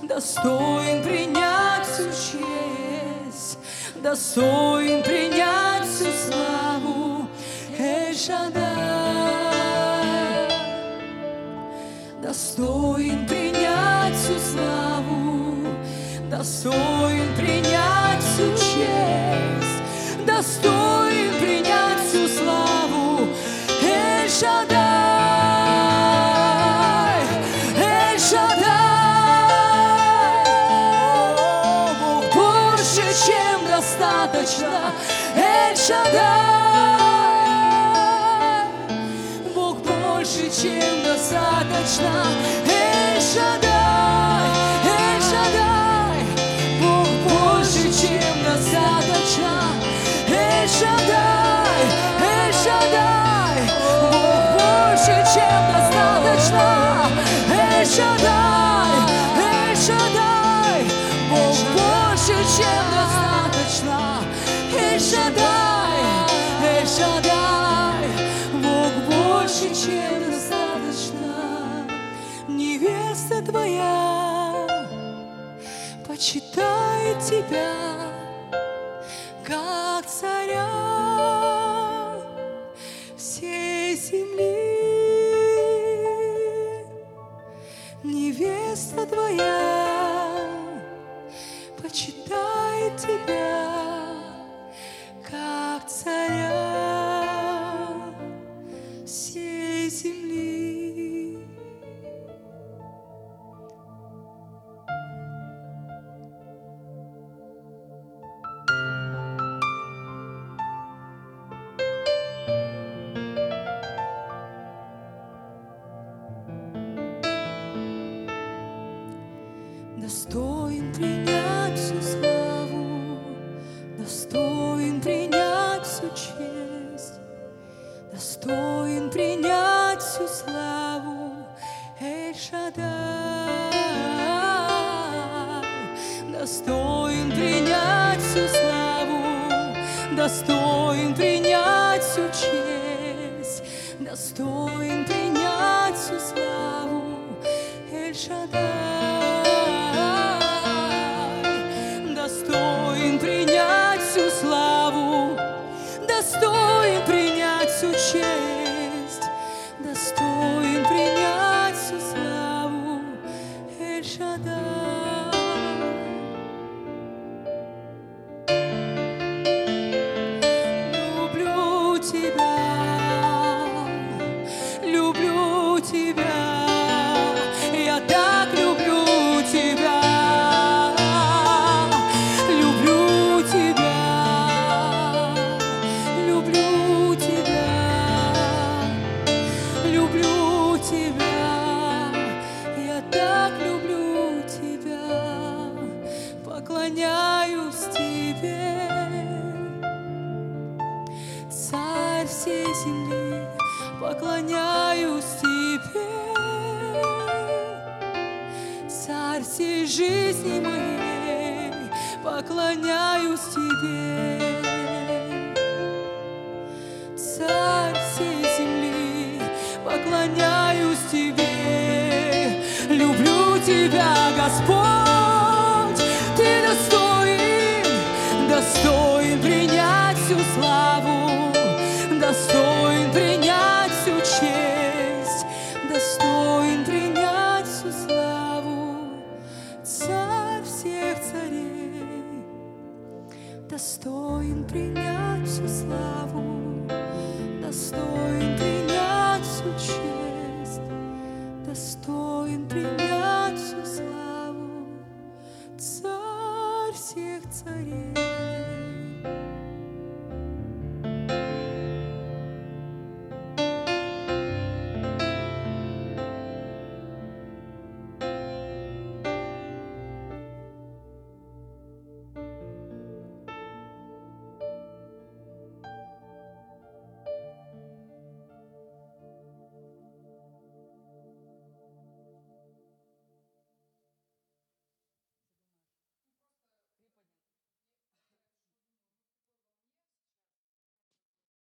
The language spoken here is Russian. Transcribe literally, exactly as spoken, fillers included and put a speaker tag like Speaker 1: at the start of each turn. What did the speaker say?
Speaker 1: достоин принять всю честь, достоин принять всю славу. Эль-Шаддай, достоин принять всю славу, достоин принять всю честь, достоин принять всю славу. Эль-Шаддай, Эль-Шаддай, Бог больше, чем достаточно. Эль-Шаддай, Бог больше, чем достаточно. Эль-Шаддай, Эль-Шаддай, Бог больше, чем достаточно. Эль-Шаддай, Эль-Шаддай, Бог больше, чем достаточно. Эль-Шаддай, Эль-Шаддай, Бог больше, чем достаточно. Эль-Шаддай, Эль-Шаддай, Бог больше, чем достаточно. Невеста твоя почитает тебя как царя всей земли. Невеста твоя почитает тебя как царя всей земли. Достоин принять всю славу, достоин принять всю честь, достоин принять всю славу. Эль-Шаддай, достоин принять всю славу, достоин принять всю честь, достоин принять всю славу. Эль-Шаддай, достоин принять всю славу, достоин принять всю честь, достоин принять всю славу. Эль-Шаддай, люблю тебя, люблю тебя, я так люблю тебя. Поклоняюсь тебе, Царь всей земли, поклоняюсь тебе, Царь всей жизни моей, поклоняюсь тебе, Царь всей земли, поклоняюсь тебе, люблю тебя, Господь. Ты достоин, достоин принять всю славу, достоин принять всю честь, достоин принять всю славу. Царь всех царей, достоин принять всю славу.